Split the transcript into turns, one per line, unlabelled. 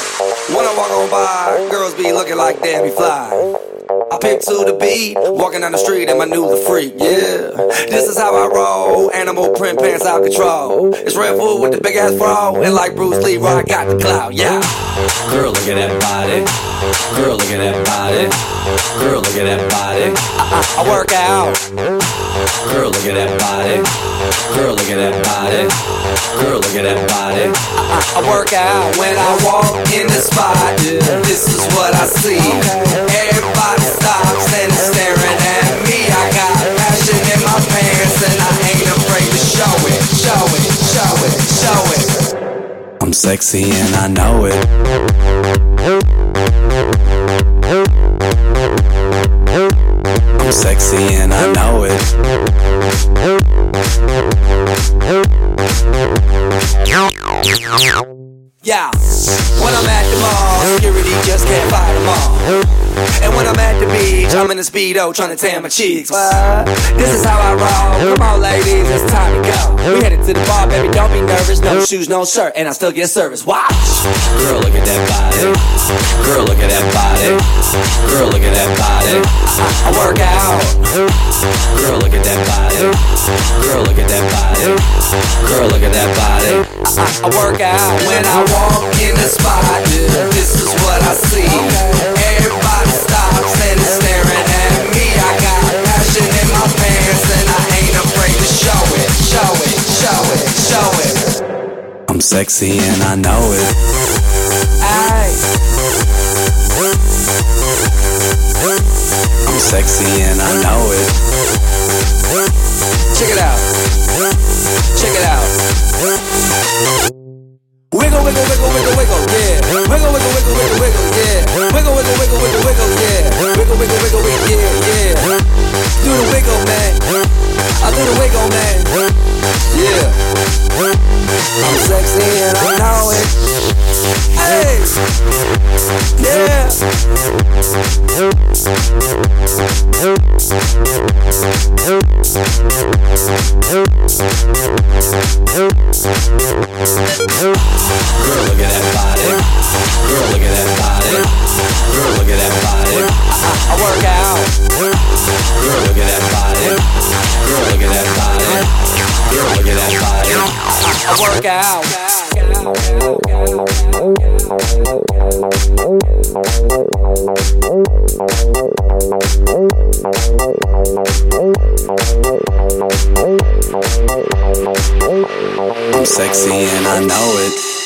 When I walk on by, girls be looking like Debbie Fly. I pick to the beat, walking down the street and my new the freak, yeah. This is how I roll, animal print pants out control. It's Red Bull with the big ass bro, and like Bruce Lee, I got the clout, yeah. Girl, look at that body. Girl, look at that body. Girl, look at that body. I work out. Girl, look at that body. Girl, look at that body. Girl, look at that body. I work out when I walk in the spot. This is what I see. Everybody stops and is staring at me. I got passion in my pants and I ain't afraid to show it. Show it, show it, show it. I'm sexy and I know it. I'm sexy and I know it. Yeah, when I'm at the mall, security just can't fight them all. And when I'm at the beach, I'm in a Speedo trying to tan my cheeks. What? This is how I roll. Come on, ladies, it's time to go. We headed to the bar, baby, don't be nervous. No shoes, no shirt, and I still get service. Watch. Girl, look at that body. Girl, look at that body. Girl, look at that body. I work out. Girl, look at that body. Girl, look at that body. Girl, look at that body. I work out when I walk in the spot. This is what I see. Everybody stops and is staring at me. I got passion in my pants and I ain't afraid to show it. Show it, show it, show it. I'm sexy and I know it. Aye. I'm sexy and I know it. Check it out. Check it out. Wiggle, wiggle, wiggle, wiggle, wiggle, yeah. Wiggle, wiggle, wiggle, wiggle, wiggle, yeah. Wiggle, wiggle, wiggle, wiggle, wiggle, yeah. Wiggle, wiggle, wiggle, wiggle, yeah, yeah. Do the wiggle, man. I do the wiggle, man. Yeah. I'm sexy and I know it. Hey. Yeah. Girl, look at that body. Girl, look at that body. Girl, look at that body. I work out. Girl, look at that body. Girl, look at that body. Girl, look at that body. I work out. I'm sexy and I know it.